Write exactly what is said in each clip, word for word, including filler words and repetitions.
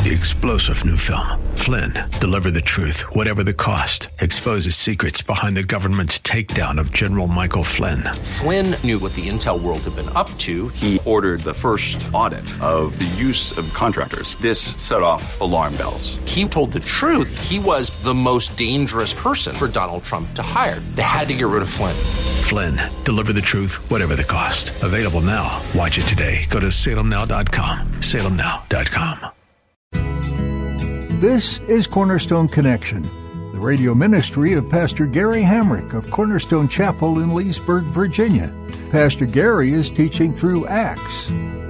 the explosive new film, Flynn, Deliver the Truth, Whatever the Cost, exposes secrets behind the government's takedown of General Michael Flynn. Flynn knew what the intel world had been up to. He ordered the first audit of the use of contractors. This set off alarm bells. He told the truth. He was the most dangerous person for Donald Trump to hire. They had to get rid of Flynn. Flynn, Deliver the Truth, Whatever the Cost. Available now. Watch it today. Go to salem now dot com. salem now dot com. This is Cornerstone Connection, the radio ministry of Pastor Gary Hamrick of Cornerstone Chapel in Leesburg, Virginia. Pastor Gary is teaching through Acts.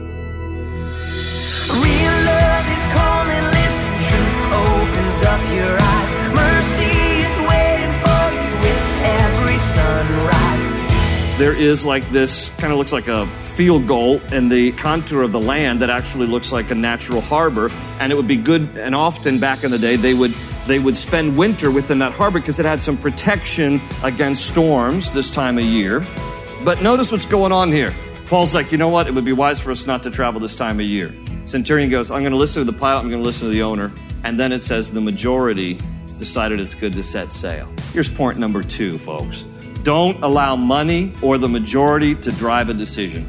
Real love is calling, listen, truth opens up your eyes. Mercy is waiting for you with every sunrise. There is like this, kind of looks like a field goal in the contour of the land that actually looks like a natural harbor, and it would be good, and often back in the day they would they would spend winter within that harbor because it had some protection against storms this time of year. But notice what's going on here. Paul's like, you know what, it would be wise for us not to travel this time of year. Centurion goes, I'm going to listen to the pilot, I'm going to listen to the owner, and then it says the majority decided it's good to set sail. Here's point number two, folks. Don't allow money or the majority to drive a decision.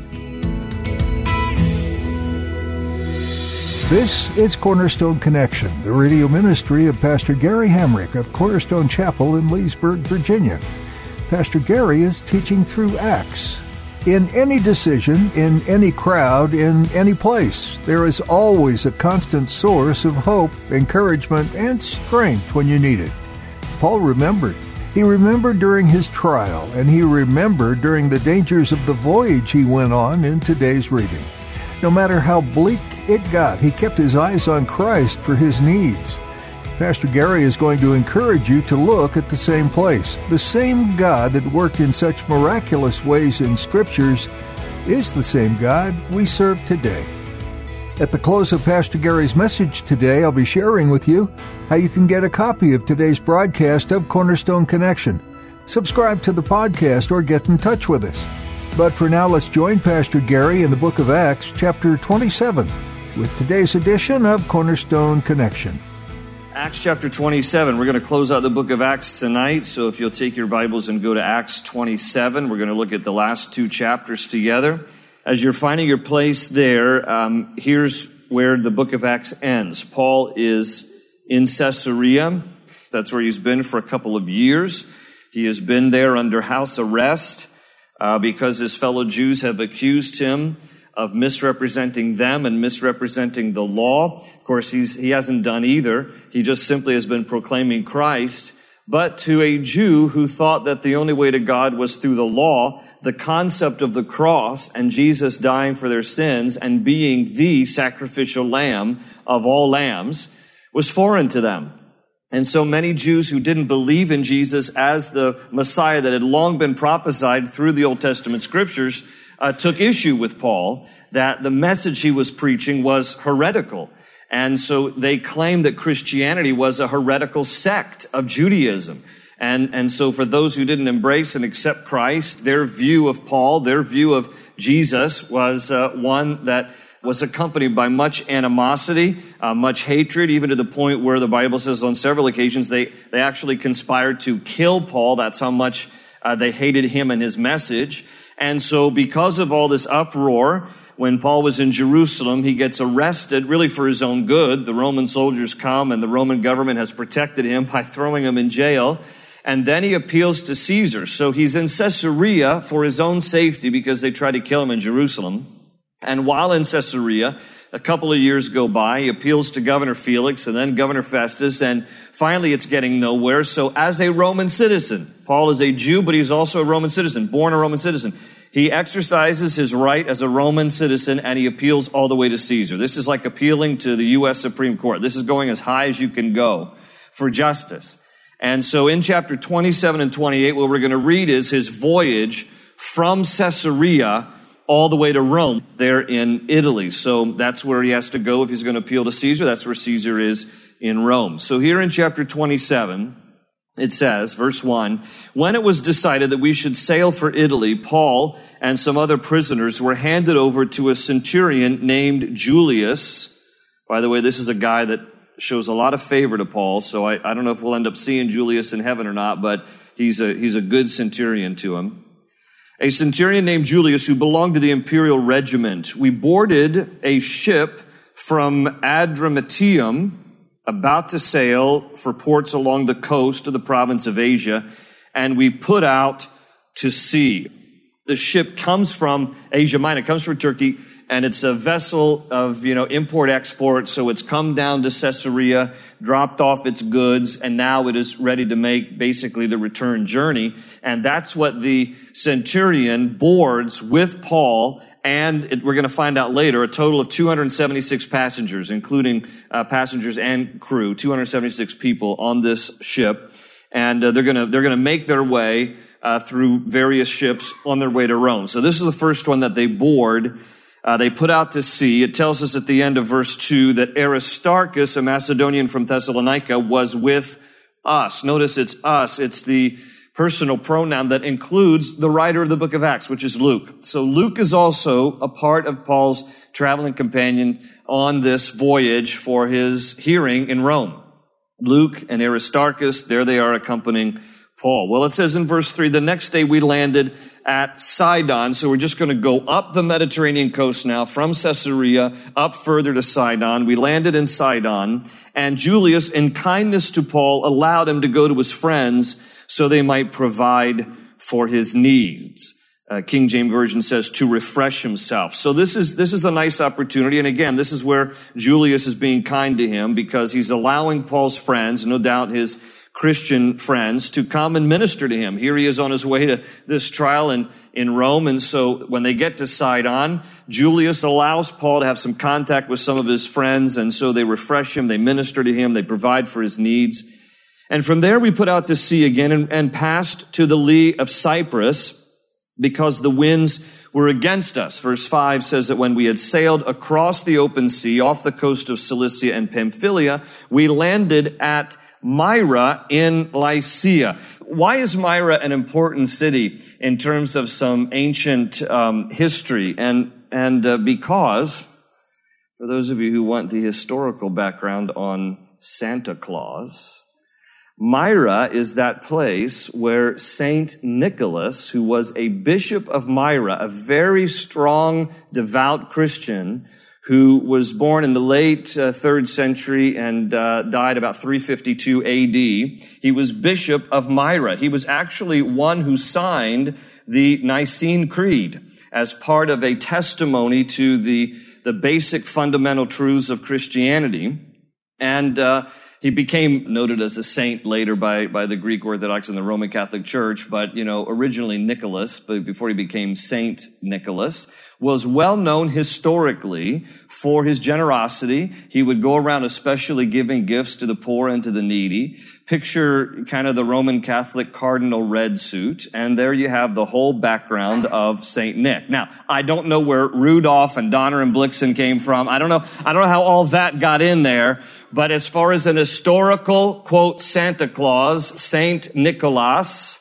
This is Cornerstone Connection, the radio ministry of Pastor Gary Hamrick of Cornerstone Chapel in Leesburg, Virginia. Pastor Gary is teaching through Acts. In any decision, in any crowd, in any place, there is always a constant source of hope, encouragement, and strength when you need it. Paul remembered. He remembered during his trial, and he remembered during the dangers of the voyage he went on in today's reading. No matter how bleak it got, he kept his eyes on Christ for his needs. Pastor Gary is going to encourage you to look at the same place. The same God that worked in such miraculous ways in Scriptures is the same God we serve today. At the close of Pastor Gary's message today, I'll be sharing with you how you can get a copy of today's broadcast of Cornerstone Connection. Subscribe to the podcast or get in touch with us. But for now, let's join Pastor Gary in the book of Acts, chapter twenty-seven, with today's edition of Cornerstone Connection. Acts chapter twenty-seven. We're going to close out the book of Acts tonight, so if you'll take your Bibles and go to Acts twenty-seven, we're going to look at the last two chapters together. As you're finding your place there, um, here's where the book of Acts ends. Paul is in Caesarea. That's where he's been for a couple of years. He has been there under house arrest uh, because his fellow Jews have accused him of misrepresenting them and misrepresenting the law. Of course, he's, he hasn't done either. He just simply has been proclaiming Christ. But to a Jew who thought that the only way to God was through the law, the concept of the cross and Jesus dying for their sins and being the sacrificial lamb of all lambs was foreign to them. And so many Jews who didn't believe in Jesus as the Messiah that had long been prophesied through the Old Testament scriptures uh, took issue with Paul, that the message he was preaching was heretical. And so they claimed that Christianity was a heretical sect of Judaism. And, and so for those who didn't embrace and accept Christ, their view of Paul, their view of Jesus was uh, one that was accompanied by much animosity, uh, much hatred, even to the point where the Bible says on several occasions they, they actually conspired to kill Paul. That's how much uh, they hated him and his message. And so because of all this uproar, when Paul was in Jerusalem, he gets arrested really for his own good. The Roman soldiers come and the Roman government has protected him by throwing him in jail. And then he appeals to Caesar. So he's in Caesarea for his own safety because they tried to kill him in Jerusalem. And while in Caesarea, a couple of years go by, he appeals to Governor Felix and then Governor Festus, and finally it's getting nowhere. So as a Roman citizen, Paul is a Jew, but he's also a Roman citizen, born a Roman citizen. He exercises his right as a Roman citizen, and he appeals all the way to Caesar. This is like appealing to the U S Supreme Court. This is going as high as you can go for justice. And so in chapter twenty-seven and twenty-eight, what we're going to read is his voyage from Caesarea all the way to Rome, there in Italy. So that's where he has to go if he's going to appeal to Caesar. That's where Caesar is in Rome. So here in chapter twenty-seven, it says, verse one, when it was decided that we should sail for Italy, Paul and some other prisoners were handed over to a centurion named Julius. By the way, this is a guy that shows a lot of favor to Paul, so I, I don't know if we'll end up seeing Julius in heaven or not, but he's a, he's a good centurion to him. A centurion named Julius who belonged to the imperial regiment. We boarded a ship from Adramyttium, about to sail for ports along the coast of the province of Asia, and we put out to sea. The ship comes from Asia Minor, it comes from Turkey, and it's a vessel of, you know, import-export, so it's come down to Caesarea, dropped off its goods, and now it is ready to make basically the return journey. And that's what the centurion boards with Paul, and it, we're going to find out later, a total of two hundred seventy-six passengers, including uh, passengers and crew, two hundred seventy-six people on this ship. And uh, they're going to they're going to make their way uh, through various ships on their way to Rome. So this is the first one that they board. Uh, they put out to sea. It tells us at the end of verse two that Aristarchus, a Macedonian from Thessalonica, was with us. Notice it's us. It's the personal pronoun that includes the writer of the book of Acts, which is Luke. So Luke is also a part of Paul's traveling companion on this voyage for his hearing in Rome. Luke and Aristarchus, there they are accompanying Paul. Well, it says in verse three, the next day we landed at Sidon. So we're just going to go up the Mediterranean coast now from Caesarea up further to Sidon. We landed in Sidon, and Julius, in kindness to Paul, allowed him to go to his friends so they might provide for his needs. Uh, King James Version says to refresh himself. So this is, this is a nice opportunity. And again, this is where Julius is being kind to him because he's allowing Paul's friends, no doubt his Christian friends, to come and minister to him. Here he is on his way to this trial in, in Rome. And so when they get to Sidon, Julius allows Paul to have some contact with some of his friends. And so they refresh him, they minister to him, they provide for his needs. And from there we put out to sea again and, and passed to the lee of Cyprus because the winds were against us. Verse five says that when we had sailed across the open sea off the coast of Cilicia and Pamphylia, we landed at Myra in Lycia. Why is Myra an important city in terms of some ancient um, history? And and uh, because, for those of you who want the historical background on Santa Claus, Myra is that place where Saint Nicholas, who was a bishop of Myra, a very strong, devout Christian, who was born in the late uh, third century and uh, died about three fifty-two A D. He was bishop of Myra. He was actually one who signed the Nicene Creed as part of a testimony to the, the basic fundamental truths of Christianity. And uh, he became noted as a saint later by, by the Greek Orthodox and the Roman Catholic Church, but, you know, originally Nicholas, but before he became Saint Nicholas, was well known historically for his generosity. He would go around especially giving gifts to the poor and to the needy. Picture kind of the Roman Catholic cardinal red suit, and there you have the whole background of Saint Nick. Now, I don't know where Rudolph and Donner and Blixen came from. I don't know, I don't know how all that got in there, but as far as an historical, quote, Santa Claus, Saint Nicholas,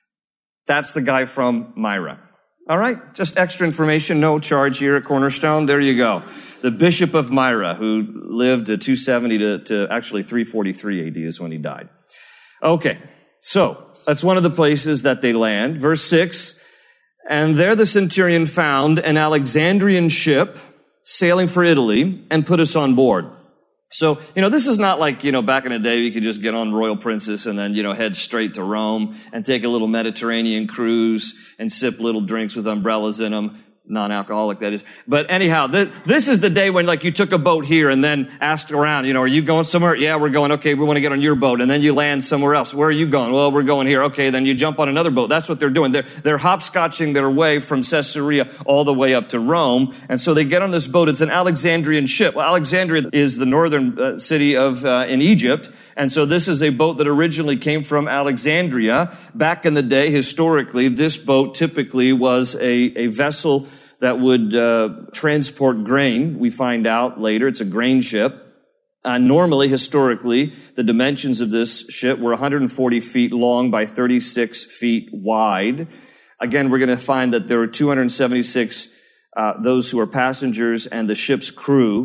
that's the guy from Myra. All right, just extra information, no charge here at Cornerstone. There you go. The Bishop of Myra, who lived to two seventy to, to actually three forty-three A D is when he died. Okay, so that's one of the places that they land. Verse six, and there the centurion found an Alexandrian ship sailing for Italy and put us on board. So, you know, this is not like, you know, back in the day you could just get on Royal Princess and then, you know, head straight to Rome and take a little Mediterranean cruise and sip little drinks with umbrellas in them. Non-alcoholic, that is. But anyhow, th- this is the day when, like, you took a boat here and then asked around, you know, are you going somewhere? Yeah, we're going. Okay, we want to get on your boat. And then you land somewhere else. Where are you going? Well, we're going here. Okay, then you jump on another boat. That's what they're doing. They're, they're hopscotching their way from Caesarea all the way up to Rome. And so they get on this boat. It's an Alexandrian ship. Well, Alexandria is the northern uh, city of, uh, in Egypt. And so this is a boat that originally came from Alexandria. Back in the day, historically, this boat typically was a, a vessel that would uh, transport grain. We find out later it's a grain ship. Uh, normally, historically, the dimensions of this ship were one hundred forty feet long by thirty-six feet wide. Again, we're going to find that there are two hundred seventy-six uh, those who are passengers and the ship's crew.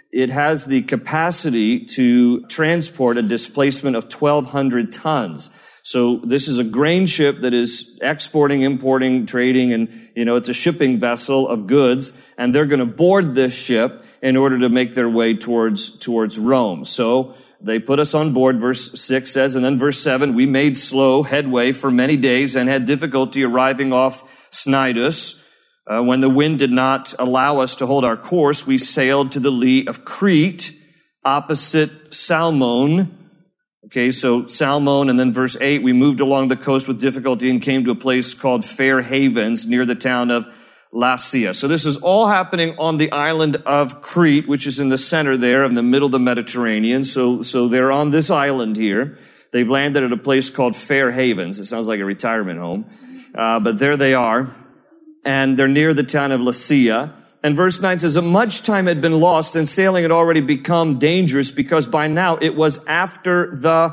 it has the capacity to transport a displacement of twelve hundred tons. So this is a grain ship that is exporting, importing, trading, and, you know, it's a shipping vessel of goods, and they're going to board this ship in order to make their way towards, towards Rome. So they put us on board, verse six says, and then verse seven, we made slow headway for many days and had difficulty arriving off Cnidus. Uh, when the wind did not allow us to hold our course, we sailed to the lee of Crete, opposite Salmone. Okay, so Salmone, and then verse eight, we moved along the coast with difficulty and came to a place called Fair Havens near the town of Lasea. So this is all happening on the island of Crete, which is in the center there, in the middle of the Mediterranean. So, so they're on this island here. They've landed at a place called Fair Havens. It sounds like a retirement home. Uh, but there they are. And they're near the town of Lasea. And verse nine says, much time had been lost and sailing had already become dangerous because by now it was after the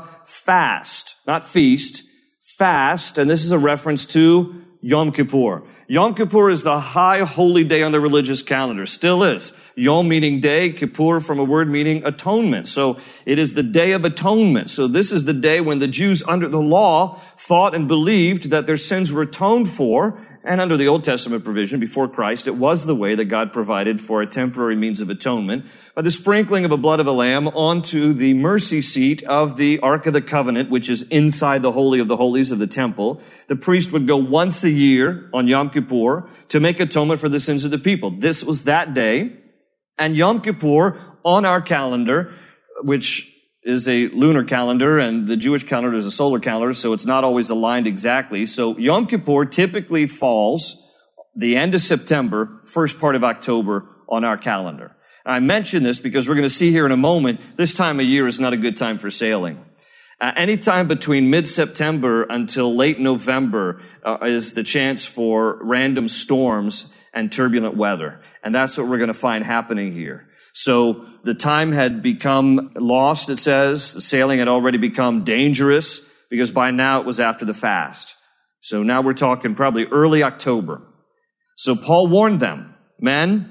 fast, not feast, fast. And this is a reference to Yom Kippur. Yom Kippur is the high holy day on the religious calendar. Still is. Yom meaning day, Kippur from a word meaning atonement. So it is the day of atonement. So this is the day when the Jews under the law thought and believed that their sins were atoned for. And under the Old Testament provision, before Christ, it was the way that God provided for a temporary means of atonement by the sprinkling of a blood of a lamb onto the mercy seat of the Ark of the Covenant, which is inside the Holy of the Holies of the temple. The priest would go once a year on Yom Kippur to make atonement for the sins of the people. This was that day. And Yom Kippur on our calendar, which is a lunar calendar, and the Jewish calendar is a solar calendar, so it's not always aligned exactly. So Yom Kippur typically falls the end of September, first part of October on our calendar. And I mention this because we're going to see here in a moment, this time of year is not a good time for sailing. Uh, anytime between mid-September until late November uh, is the chance for random storms and turbulent weather. And that's what we're going to find happening here. So the time had become lost, it says. The sailing had already become dangerous because by now it was after the fast. So now we're talking probably early October. So Paul warned them, men,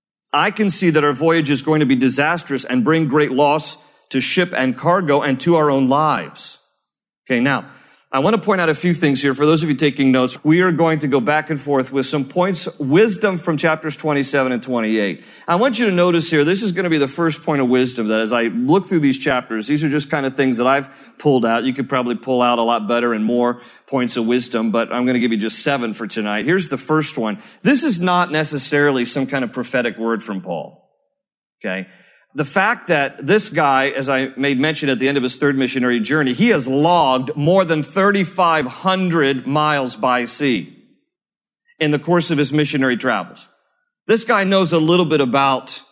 I can see that our voyage is going to be disastrous and bring great loss to ship and cargo and to our own lives. Okay, now, I want to point out a few things here. For those of you taking notes, we are going to go back and forth with some points, wisdom from chapters twenty-seven and twenty-eight. I want you to notice here, this is going to be the first point of wisdom that as I look through these chapters, these are just kind of things that I've pulled out. You could probably pull out a lot better and more points of wisdom, but I'm going to give you just seven for tonight. Here's the first one. This is not necessarily some kind of prophetic word from Paul. Okay? The fact that this guy, as I made mention at the end of his third missionary journey, he has logged more than thirty-five hundred miles by sea in the course of his missionary travels. This guy knows a little bit about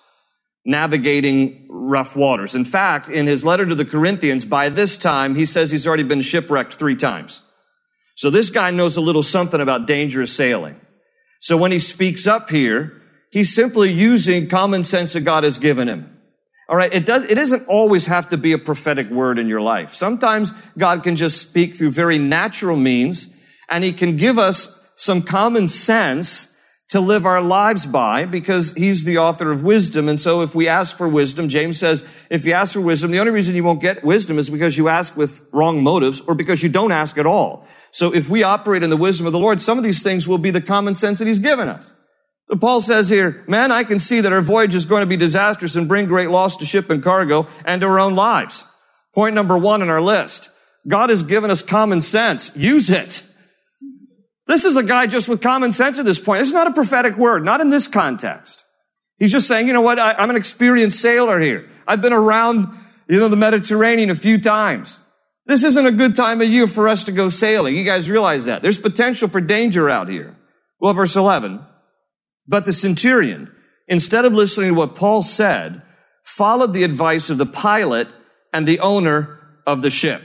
navigating rough waters. In fact, in his letter to the Corinthians, by this time, he says he's already been shipwrecked three times. So this guy knows a little something about dangerous sailing. So when he speaks up here, he's simply using common sense that God has given him. All right, it does, it doesn't always have to be a prophetic word in your life. Sometimes God can just speak through very natural means, and he can give us some common sense to live our lives by because he's the author of wisdom. And so if we ask for wisdom, James says, if you ask for wisdom, the only reason you won't get wisdom is because you ask with wrong motives or because you don't ask at all. So if we operate in the wisdom of the Lord, some of these things will be the common sense that he's given us. But Paul says here, man, I can see that our voyage is going to be disastrous and bring great loss to ship and cargo and to our own lives. Point number one on our list. God has given us common sense. Use it. This is a guy just with common sense at this point. This is not a prophetic word, not in this context. He's just saying, you know what, I, I'm an experienced sailor here. I've been around, you know, the Mediterranean a few times. This isn't a good time of year for us to go sailing. You guys realize that. There's potential for danger out here. Well, verse eleven. But the centurion, instead of listening to what Paul said, followed the advice of the pilot and the owner of the ship.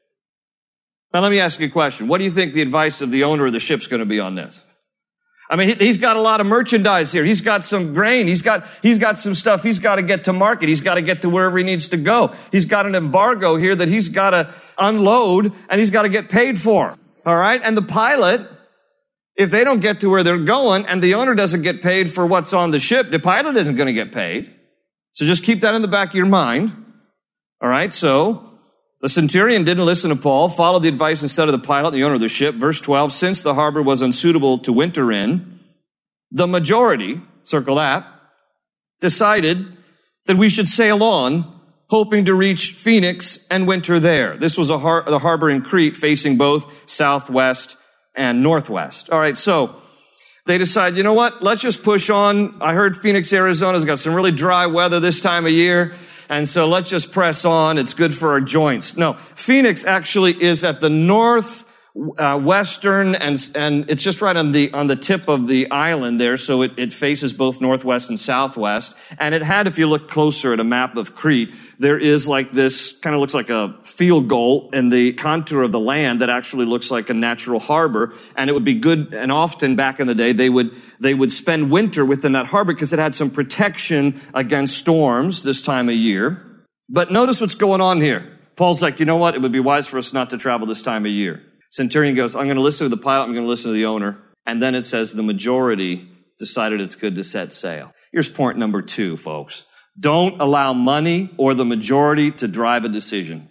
Now, let me ask you a question. What do you think the advice of the owner of the ship's going to be on this? I mean, he's got a lot of merchandise here. He's got some grain. He's got, he's got some stuff he's got to get to market. He's got to get to wherever he needs to go. He's got an embargo here that he's got to unload and he's got to get paid for. All right? And the pilot, if they don't get to where they're going and the owner doesn't get paid for what's on the ship, the pilot isn't going to get paid. So just keep that in the back of your mind. All right, so the centurion didn't listen to Paul, followed the advice instead of the pilot, the owner of the ship. Verse twelve, since the harbor was unsuitable to winter in, the majority, circle that, decided that we should sail on, hoping to reach Phoenix and winter there. This was a har- the harbor in Crete facing both southwest and northwest. All right, so they decide, you know what, let's just push on. I heard Phoenix, Arizona's got some really dry weather this time of year, and so let's just press on. It's good for our joints. No, Phoenix actually is at the north Uh, western, and and it's just right on the on the tip of the island there, so it, it faces both northwest and southwest. And it had, if you look closer at a map of Crete, there is like this, kind of looks like a field goal in the contour of the land that actually looks like a natural harbor. And it would be good, and often back in the day, they would they would spend winter within that harbor because it had some protection against storms this time of year. But notice what's going on here. Paul's like, you know what? It would be wise for us not to travel this time of year. Centurion goes, I'm going to listen to the pilot, I'm going to listen to the owner. And then it says the majority decided it's good to set sail. Here's point number two, folks. Don't allow money or the majority to drive a decision.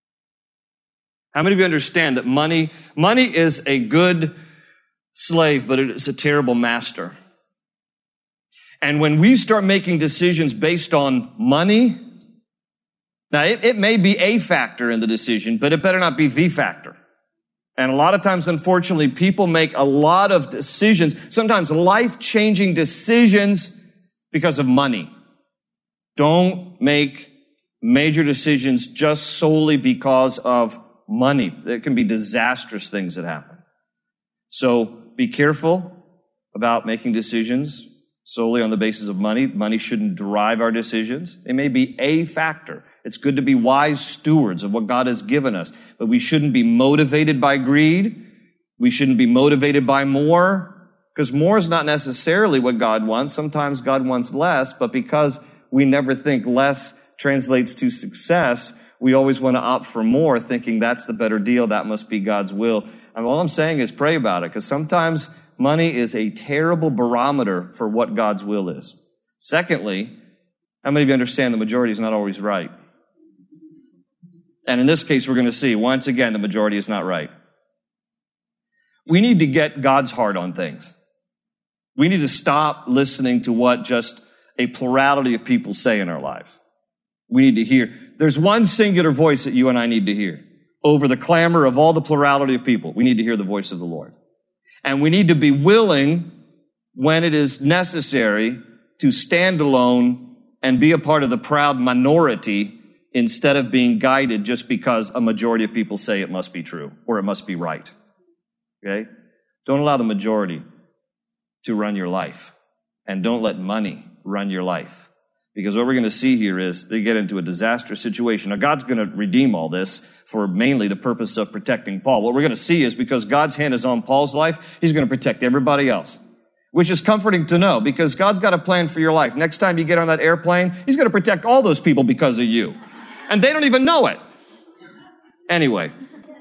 How many of you understand that money, money is a good slave, but it is a terrible master? And when we start making decisions based on money, now it, it may be a factor in the decision, but it better not be the factor. And a lot of times, unfortunately, people make a lot of decisions, sometimes life-changing decisions, because of money. Don't make major decisions just solely because of money. There can be disastrous things that happen. So be careful about making decisions solely on the basis of money. Money shouldn't drive our decisions. It may be a factor. It's good to be wise stewards of what God has given us, but we shouldn't be motivated by greed. We shouldn't be motivated by more, because more is not necessarily what God wants. Sometimes God wants less, but because we never think less translates to success, we always want to opt for more, thinking that's the better deal. That must be God's will. And all I'm saying is pray about it, because sometimes money is a terrible barometer for what God's will is. Secondly, how many of you understand the majority is not always right? And in this case, we're going to see, once again, the majority is not right. We need to get God's heart on things. We need to stop listening to what just a plurality of people say in our lives. We need to hear. There's one singular voice that you and I need to hear. Over the clamor of all the plurality of people, we need to hear the voice of the Lord. And we need to be willing, when it is necessary, to stand alone and be a part of the proud minority instead of being guided just because a majority of people say it must be true or it must be right. Okay? Don't allow the majority to run your life. And don't let money run your life. Because what we're going to see here is they get into a disastrous situation. Now, God's going to redeem all this for mainly the purpose of protecting Paul. What we're going to see is because God's hand is on Paul's life, he's going to protect everybody else. Which is comforting to know, because God's got a plan for your life. Next time you get on that airplane, he's going to protect all those people because of you. And they don't even know it. Anyway,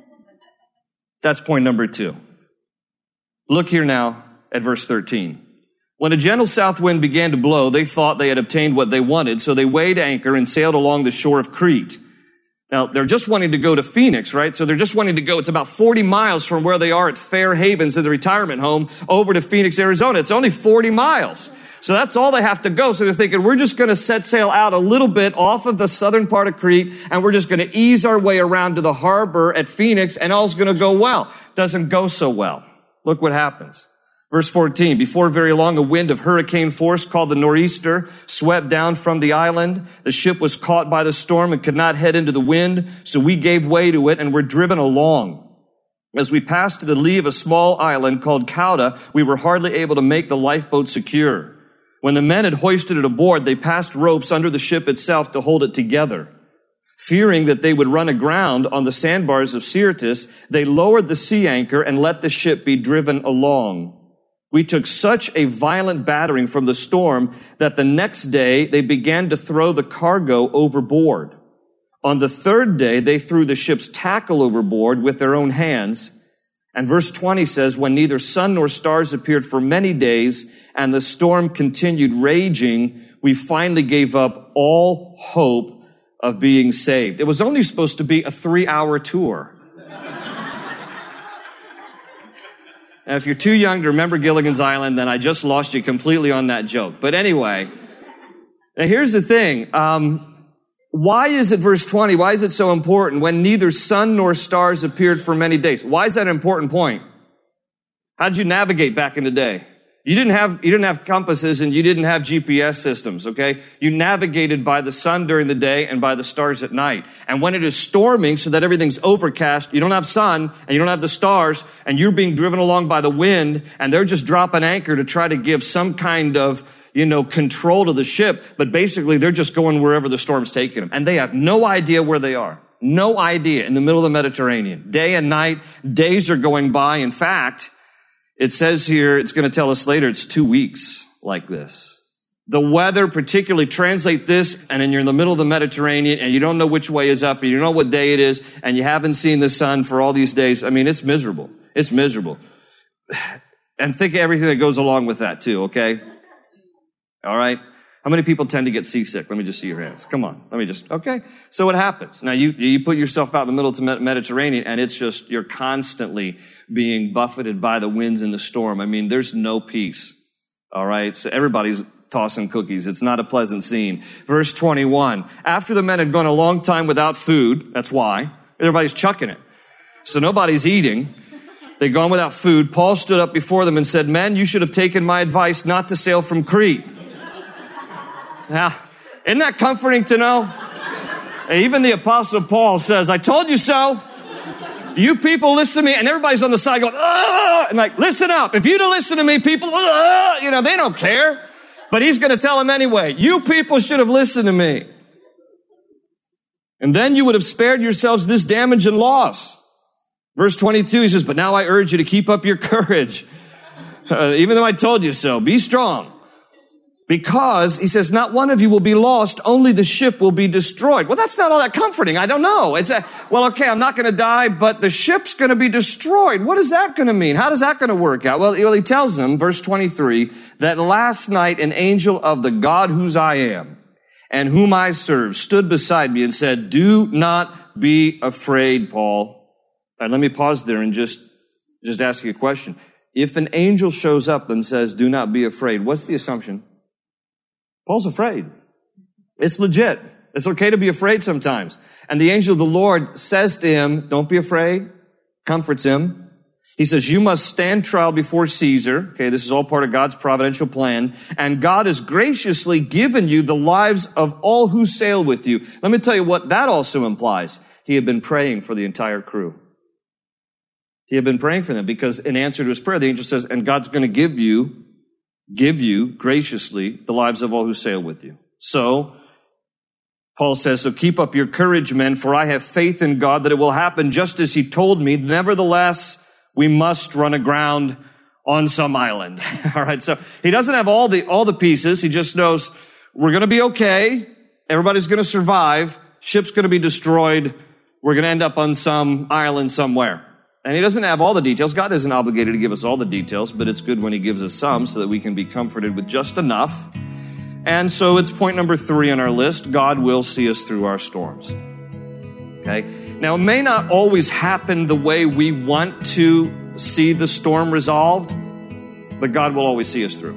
that's point number two. Look here now at verse thirteen. When a gentle south wind began to blow, they thought they had obtained what they wanted, so they weighed anchor and sailed along the shore of Crete. Now, they're just wanting to go to Phoenix, right? So they're just wanting to go. It's about forty miles from where they are at Fair Havens in the retirement home over to Phoenix, Arizona. It's only forty miles. So that's all they have to go. So they're thinking, we're just going to set sail out a little bit off of the southern part of Crete, and we're just going to ease our way around to the harbor at Phoenix, and all's going to go well. Doesn't go so well. Look what happens. Verse fourteen, before very long, a wind of hurricane force called the nor'easter swept down from the island. The ship was caught by the storm and could not head into the wind, so we gave way to it and were driven along. As we passed to the lee of a small island called Cauda, we were hardly able to make the lifeboat secure. When the men had hoisted it aboard, they passed ropes under the ship itself to hold it together. Fearing that they would run aground on the sandbars of Syrtis, they lowered the sea anchor and let the ship be driven along. We took such a violent battering from the storm that the next day they began to throw the cargo overboard. On the third day, they threw the ship's tackle overboard with their own hands. And verse twenty says, when neither sun nor stars appeared for many days and the storm continued raging, we finally gave up all hope of being saved. It was only supposed to be a three-hour tour. Now, if you're too young to remember Gilligan's Island, then I just lost you completely on that joke. But anyway, now here's the thing. Um, why is it, verse twenty, why is it so important? When neither sun nor stars appeared for many days. Why is that an important point? How did you navigate back in the day? You didn't have, you didn't have compasses and you didn't have G P S systems, okay? You navigated by the sun during the day and by the stars at night. And when it is storming so that everything's overcast, you don't have sun and you don't have the stars and you're being driven along by the wind and they're just dropping anchor to try to give some kind of, you know, control to the ship. But basically they're just going wherever the storm's taking them. And they have no idea where they are. No idea in the middle of the Mediterranean. Day and night, days are going by. In fact, it says here, it's going to tell us later, it's two weeks like this. The weather, particularly, translate this, and then you're in the middle of the Mediterranean, and you don't know which way is up, and you don't know what day it is, and you haven't seen the sun for all these days. I mean, it's miserable. It's miserable. And think of everything that goes along with that, too, okay? All right? How many people tend to get seasick? Let me just see your hands. Come on. Let me just, okay? So what happens? Now, you, you put yourself out in the middle of the Mediterranean, and it's just, you're constantly being buffeted by the winds and the storm. I mean, there's no peace. All right? So everybody's tossing cookies. It's not a pleasant scene. Verse twenty-one. After the men had gone a long time without food, that's why, everybody's chucking it. So nobody's eating. They'd gone without food. Paul stood up before them and said, "Men, you should have taken my advice not to sail from Crete." Now, isn't that comforting to know? Even the Apostle Paul says, "I told you so. You people listen to me," and everybody's on the side going, "Ah!" And like, listen up. If you'd have listened to me, people, ah! You know, they don't care. But he's going to tell them anyway, you people should have listened to me. And then you would have spared yourselves this damage and loss. Verse twenty-two, he says, "But now I urge you to keep up your courage. Uh, even though I told you so, be strong. Because," he says, "not one of you will be lost, only the ship will be destroyed." Well, that's not all that comforting. I don't know. It's a, well, okay, I'm not going to die, but the ship's going to be destroyed. What is that going to mean? How is that going to work out? Well, he tells them, verse twenty-three, that last night an angel of the God whose I am and whom I serve stood beside me and said, "Do not be afraid, Paul." And let me pause there and just, just ask you a question. If an angel shows up and says, "Do not be afraid," what's the assumption? Paul's afraid. It's legit. It's okay to be afraid sometimes. And the angel of the Lord says to him, "Don't be afraid," comforts him. He says, "You must stand trial before Caesar." Okay, this is all part of God's providential plan. "And God has graciously given you the lives of all who sail with you." Let me tell you what that also implies. He had been praying for the entire crew. He had been praying for them because in answer to his prayer, the angel says, "And God's going to give you give you graciously the lives of all who sail with you." So, Paul says, "So keep up your courage, men, for I have faith in God that it will happen just as he told me. Nevertheless, we must run aground on some island." All right. So he doesn't have all the, all the pieces. He just knows we're going to be okay. Everybody's going to survive. Ship's going to be destroyed. We're going to end up on some island somewhere. And he doesn't have all the details. God isn't obligated to give us all the details, but it's good when he gives us some so that we can be comforted with just enough. And so it's point number three on our list. God will see us through our storms. Okay? Now, it may not always happen the way we want to see the storm resolved, but God will always see us through.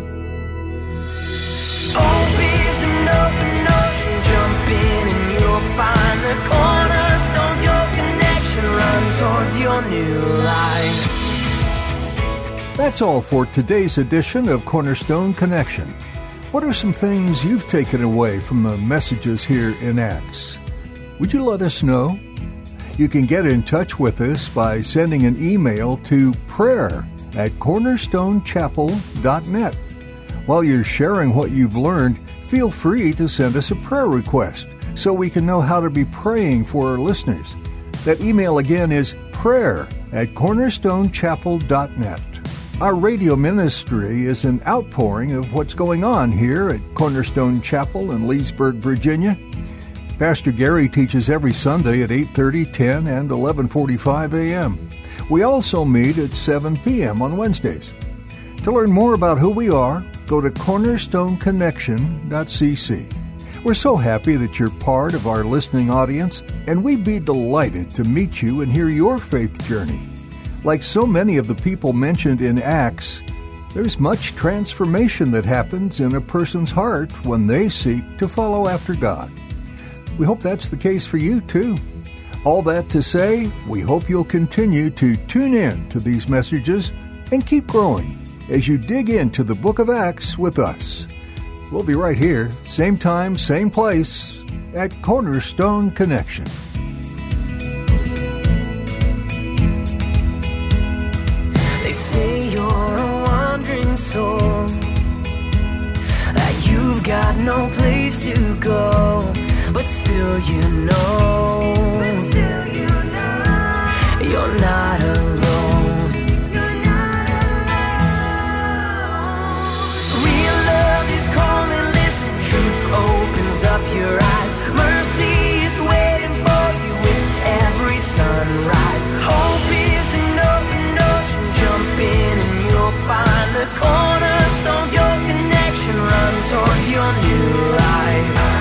Open an open ocean, jump in and you'll find the cornerstones, your connection, run towards your new life. That's all for today's edition of Cornerstone Connection. What are some things you've taken away from the messages here in Acts? Would you let us know? You can get in touch with us by sending an email to prayer at cornerstone chapel dot net. While you're sharing what you've learned, feel free to send us a prayer request so we can know how to be praying for our listeners. That email again is prayer at cornerstone chapel dot net. Our radio ministry is an outpouring of what's going on here at Cornerstone Chapel in Leesburg, Virginia. Pastor Gary teaches every Sunday at eight thirty, ten, and eleven forty-five a.m. We also meet at seven p.m. on Wednesdays. To learn more about who we are, go to cornerstone connection dot c c. We're so happy that you're part of our listening audience, and we'd be delighted to meet you and hear your faith journey. Like so many of the people mentioned in Acts, there's much transformation that happens in a person's heart when they seek to follow after God. We hope that's the case for you, too. All that to say, we hope you'll continue to tune in to these messages and keep growing as you dig into the book of Acts with us. We'll be right here, same time, same place, at Cornerstone Connection. They say you're a wandering soul, that you've got no place to go, but still you know, but still you know, you're not alone. Opens up your eyes. Mercy is waiting for you with every sunrise. Hope is an open ocean. Jump in and you'll find the cornerstones. Your connection, run towards your new life.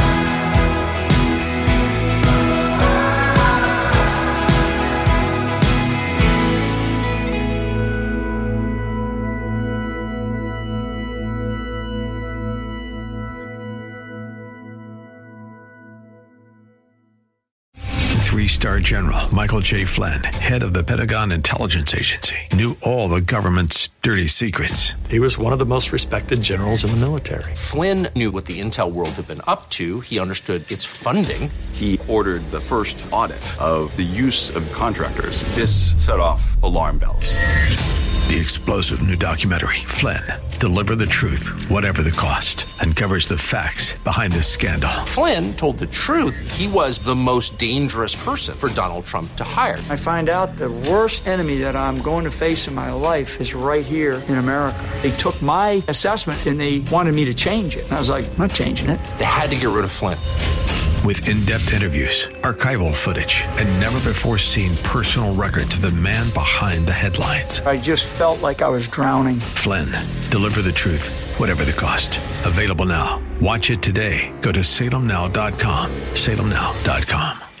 Three-star General Michael J. Flynn, head of the Pentagon Intelligence Agency, knew all the government's dirty secrets. He was one of the most respected generals in the military. Flynn knew what the intel world had been up to. He understood its funding. He ordered the first audit of the use of contractors. This set off alarm bells. The explosive new documentary, Flynn, Deliver the Truth, Whatever the Cost, uncovers the facts behind this scandal. Flynn told the truth. He was the most dangerous person for Donald Trump to hire. I find out the worst enemy that I'm going to face in my life is right here in America. They took my assessment and they wanted me to change it. And I was like, I'm not changing it. They had to get rid of Flynn. With in-depth interviews, archival footage, and never-before-seen personal records of the man behind the headlines. I just felt like I was drowning. Flynn, Deliver the Truth, Whatever the Cost. Available now. Watch it today. Go to salem now dot com. salem now dot com.